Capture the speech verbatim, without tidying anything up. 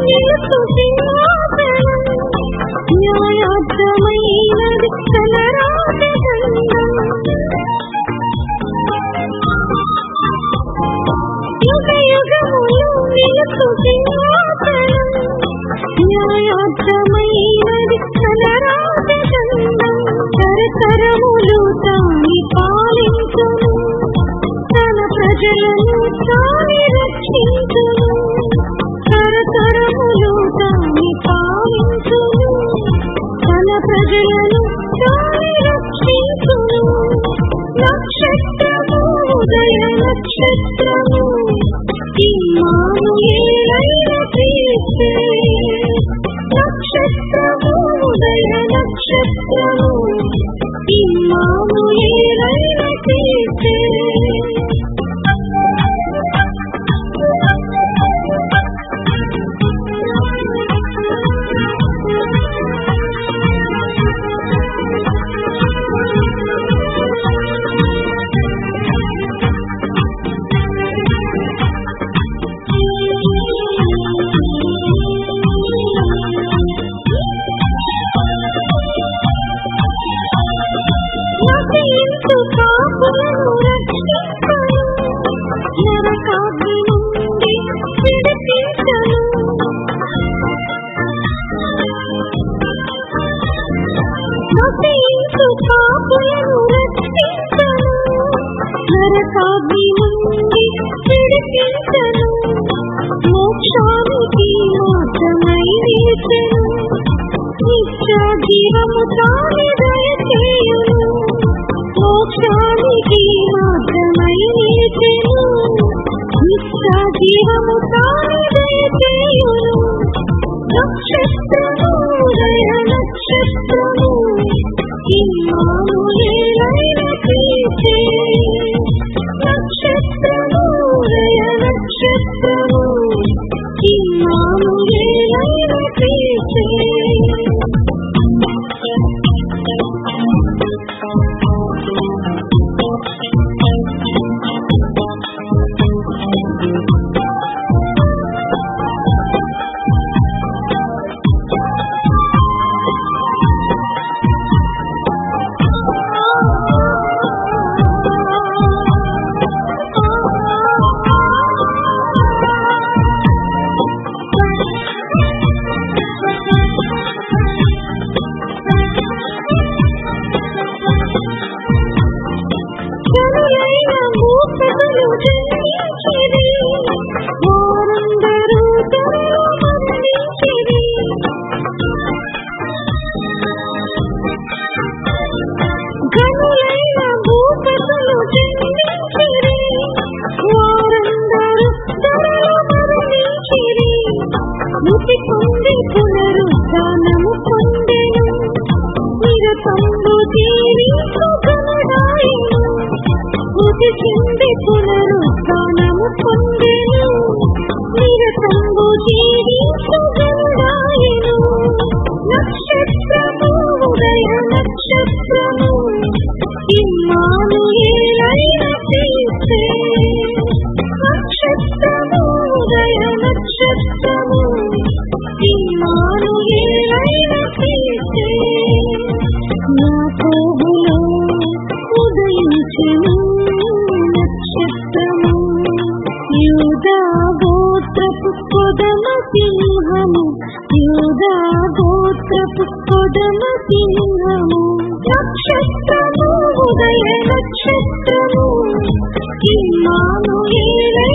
నిలుసు సింహాసనం న్యాయార్థమైనది తలరాత గంధం యుగ యుగములు నిలుసు సింహాసనం న్యాయార్థమైనది తలరాత గంధం తరతరములు తాని పాలించును తన ప్రజలను తాని రక్షించును తరతరములు తాని పాలించును తన ప్రజలను తాని రక్షించును నక్షత్రము ఉదయ నక్షత్రము ఇమ్మానుయేలైన క్రీస్తే నక్షత్రము ఉదయ నక్షత్రము ఇమ్మానుయేలైన క్రీస్తే నరకాగ్ని నుండి విడిపించను మోక్షానికి మార్గమై నిలిచెను నిత్య జీవము తాని దయచేయును మోక్షానికి మార్గమై నిలిచెను నిత్య జీవము తాని దయచేయును నక్షత్రము ఉదయ నక్షత్రము ఇమ్మానుయేలైన క్రీస్తే నక్షత్రము ఉదయ నక్షత్రము ఇమ్మానుయేలైన క్రీస్తే మృతి పొంది పునరుద్ధానము పొందెను నిరతంబు జీవించుగనుడాయెను మృతి చెంది పునరుద్ధానము పొందెను నిరతంబు జీవించుగనుడాయెను నక్షత్రము ఉదయ నక్షత్రము ఇమ్మానుయేలైన క్రీస్తే నక్షత్రము ఉదయ నక్షత్రము ఇమ్మానుయేలైన క్రీస్తే నా కోహులో ఉదయించెను నక్షత్రము యూదా గోత్రపు కొదమ సింహము యూదా గోత్రపు కొదమ సింహము నక్షత్రము ఉదయ నక్షత్రము ఇమ్మానుయేలైన